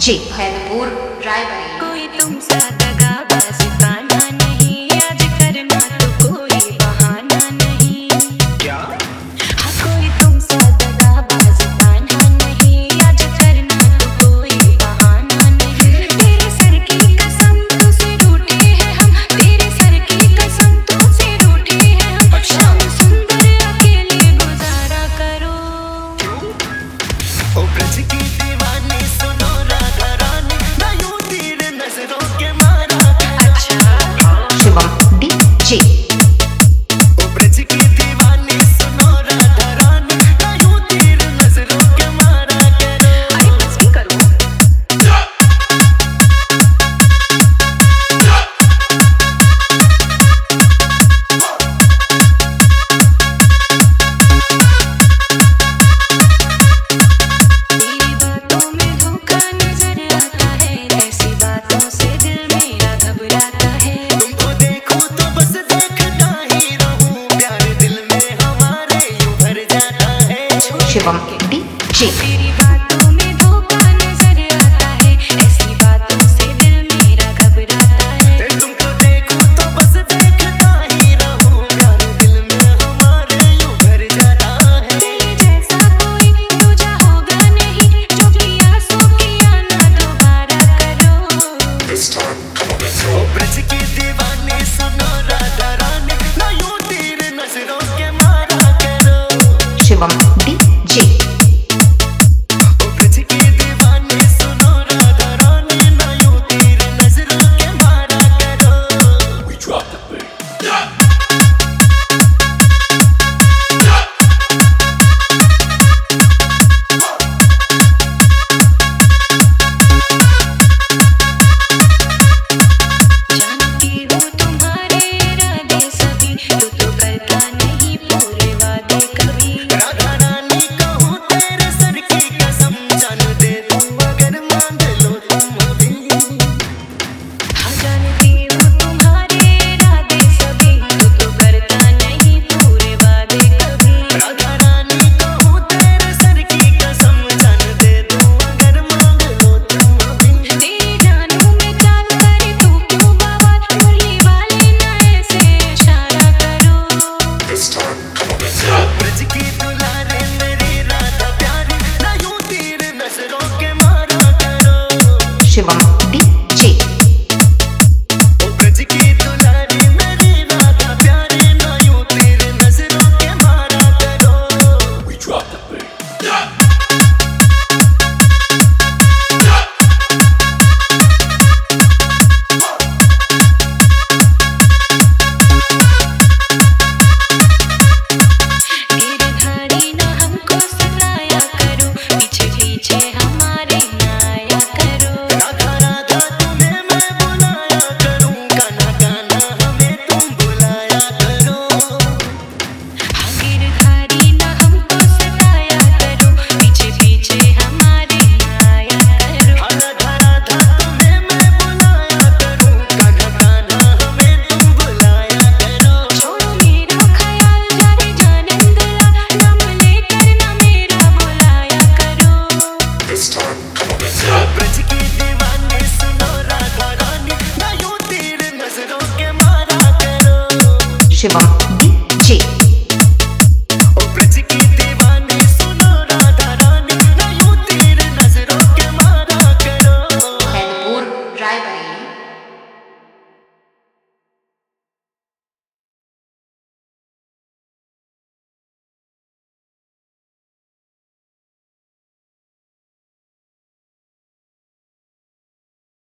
जी हैदपुर रायबरेली। कोई तुमसा दगाबाज ताना नहीं, आज करना तो कोई बहाना नहीं। क्या? हाँ कोई तुमसा दगाबाज ताना नहीं, आज करना तो कोई बहाना नहीं। तेरे सर की कसम तुझसे रूठे हैं हम, तेरे सर की कसम तुझसे रूठे हैं हम। शाम सुंदर अकेले गुजारा करो। ओ ब्रज की दीवानी सुनो राधा रानी, ना यूं तीर नजरों के मारा करो। अच्छा शिवम डीजे। ओ ब्रज की दीवानी सुनो राधा रानी, ना यूं तीर नजरों के मारा करो। आई बस भी करो। तेरी बातों में धोखा नजर आता है, ऐसी बातों से दिल मेरा घबराता है। तुमको देखूं तो बस देखता ही रहूं, प्यार दिल में हमारे यूं भर जाता है। शिवम डीजे। तेरी बातों में धोखा नजर आता है, ऐसी बातों से दिल मेरा घबराता है। तुमको देखूं तो बस देखता ही रहूं, प्यार दिल में हमारे यूं भर जाता है। तेरे जैसा कोई दूजा होगा नहीं, जो किया सो किया ना दोबारा करो। ओ ब्रज की दीवानी सुनो राधा रानी, ना यूं तीर नजरों के मारा करो। शिवम डीजे। ओ ब्रज की दीवानी सुनो राधा रानी, ना यूं तीर नजरों के मारा करो। जानती हूँ तुम्हारे इरादे सभी, तो करता नहीं पूरे वादे कभी। राधा रानी कहूँ तेरे सर की कसम, जान दे तू अगर मांग लो तुम अभी। हाँ जानती हूँ तुम्हारे इरादे सभी, तो करता नहीं पूरे वादे कभी। राधा रानी कहूँ तेरे सर की कसम, जान दे तू अगर मांग लो तुम अभी। तेरी जानू में चाल करे तू क्यों बवाल, मुरली वाले ना ऐसे इशारा करो। ब्रज की दुलारे मेरी राधा प्यारी, ना यूं तीर नजरों के मारा करो। शिवम डीजे। ओ ब्रज की दुलारी मेरी राधा प्यारी, ना यूं तीर नजरों के मारा करो। गिरधारी ना हमको सताया करो, पीछे पीछे हमारे ना आया करो। राधा राधा तुम्हें मैं बुलाया करूं, कान्हा कान्हा हमें तुम बुलाया करो। हाँ गिरधारी ना हमको सताया करो, पीछे पीछे हमारे ना आया करो। राधा राधा तुम्हें मैं बुलाया करूं, कान्हा कान्हा हमें तुम बुलाया करो। छोड़ो मेरा ख्याल जारे जानंदला, नाम लेकर ना मेरा बुलाया करो। ब्रज की दीवानी सुनो राधा रानी, ना यूं तीर नजरों के मारा करो। शिवम